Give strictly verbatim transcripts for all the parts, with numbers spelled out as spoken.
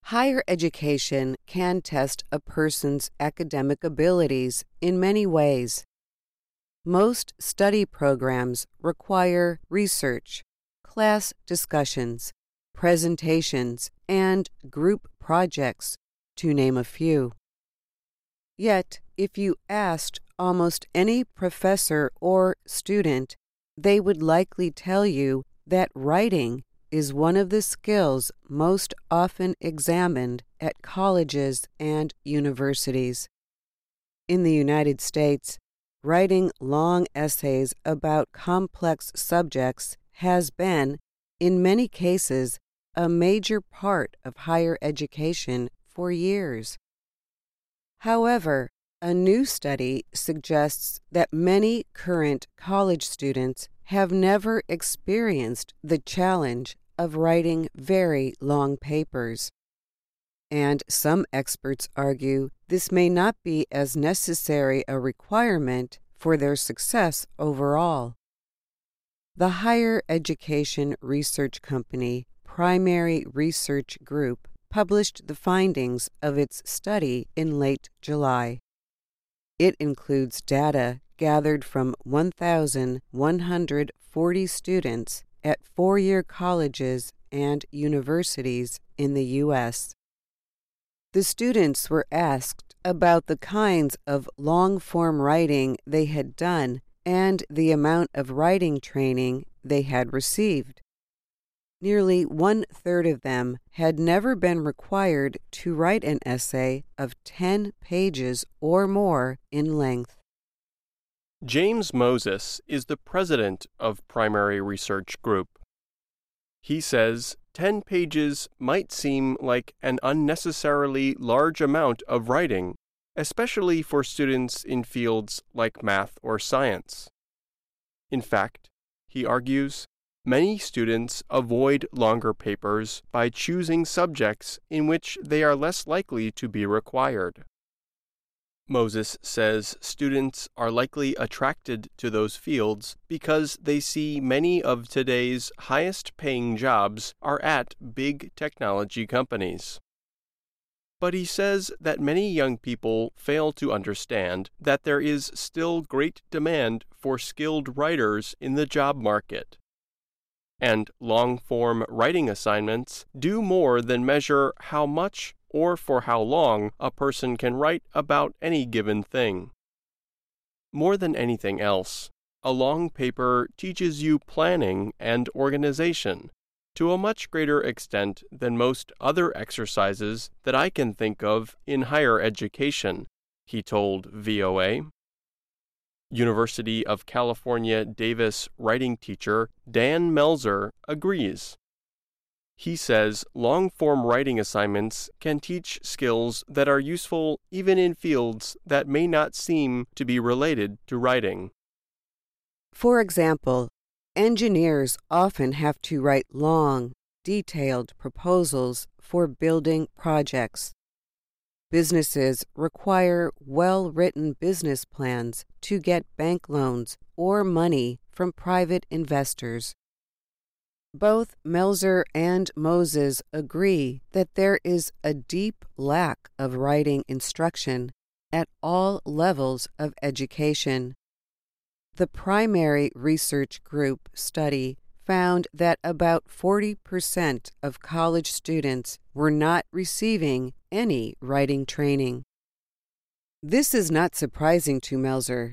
Higher education can test a person's academic abilities in many ways. Most study programs require research, class discussions, presentations, and group projects, to name a few. Yet, if you asked almost any professor or student, they would likely tell you that writing is one of the skills most often examined at colleges and universities. In the United States, writing long essays about complex subjects has been, in many cases, a major part of higher education for years. However, a new study suggests that many current college students have never experienced the challenge of writing very long papers. And some experts argue this may not be as necessary a requirement for their success overall. The higher education research company Primary Research Group published the findings of its study in late July. It includes data gathered from one thousand one hundred forty students at four-year colleges and universities in the U S The students were asked about the kinds of long-form writing they had done and the amount of writing training they had received. Nearly one-third of them had never been required to write an essay of ten pages or more in length. James Moses is the president of Primary Research Group. He says ten pages might seem like an unnecessarily large amount of writing, especially for students in fields like math or science. In fact, he argues, many students avoid longer papers by choosing subjects in which they are less likely to be required. Moses says students are likely attracted to those fields because they see many of today's highest-paying jobs are at big technology companies. But he says that many young people fail to understand that there is still great demand for skilled writers in the job market. And long-form writing assignments do more than measure how much or for how long a person can write about any given thing. More than anything else, a long paper teaches you planning and organization to a much greater extent than most other exercises that I can think of in higher education, he told V O A. University of California, Davis writing teacher Dan Melzer agrees. He says long-form writing assignments can teach skills that are useful even in fields that may not seem to be related to writing. For example, engineers often have to write long, detailed proposals for building projects. Businesses require well-written business plans to get bank loans or money from private investors. Both Melzer and Moses agree that there is a deep lack of writing instruction at all levels of education. The Primary Research Group study found that about forty percent of college students were not receiving any writing training. This is not surprising to Melzer.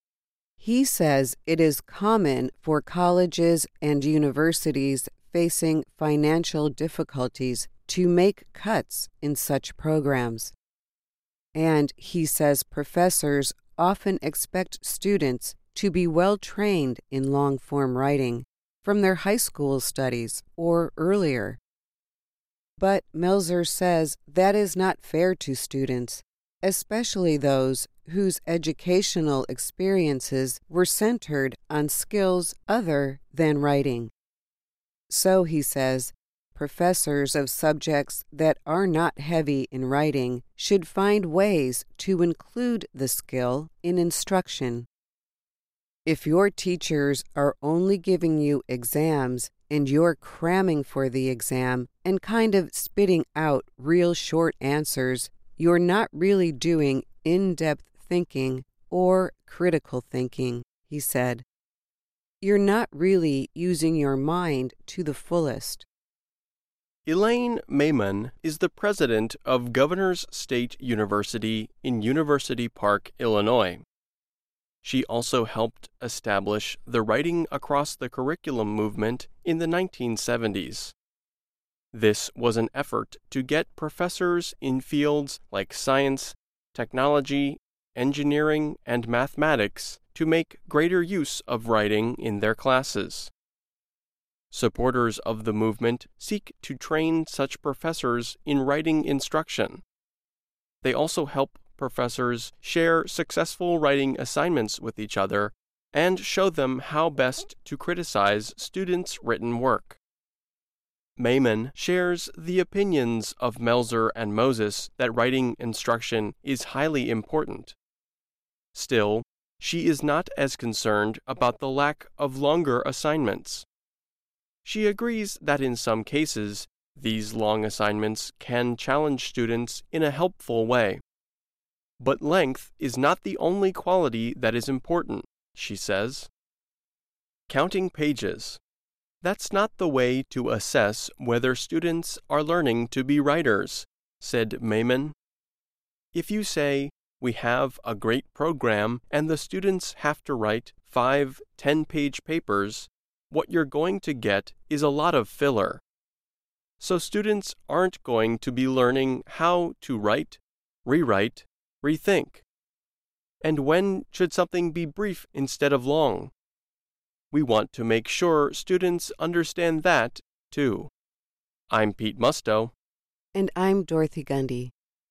He says it is common for colleges and universities facing financial difficulties to make cuts in such programs. And he says professors often expect students to be well trained in long-form writing from their high school studies or earlier. But Melzer says that is not fair to students, especially those whose educational experiences were centered on skills other than writing. So, he says, professors of subjects that are not heavy in writing should find ways to include the skill in instruction. If your teachers are only giving you exams and you're cramming for the exam and kind of spitting out real short answers, you're not really doing in-depth thinking or critical thinking, he said. You're not really using your mind to the fullest. Elaine Maiman is the president of Governors State University in University Park, Illinois. She also helped establish the Writing Across the Curriculum movement in the nineteen seventies. This was an effort to get professors in fields like science, technology, engineering, and mathematics to make greater use of writing in their classes. Supporters of the movement seek to train such professors in writing instruction. They also help professors share successful writing assignments with each other and show them how best to criticize students' written work. Maiman shares the opinions of Melzer and Moses that writing instruction is highly important. Still, she is not as concerned about the lack of longer assignments. She agrees that in some cases, these long assignments can challenge students in a helpful way. But length is not the only quality that is important, she says. Counting pages. That's not the way to assess whether students are learning to be writers, said Maiman. If you say, we have a great program and the students have to write five ten-page papers, what you're going to get is a lot of filler. So students aren't going to be learning how to write, rewrite, rethink. And when should something be brief instead of long? We want to make sure students understand that, too. I'm Pete Musto. And I'm Dorothy Gundy.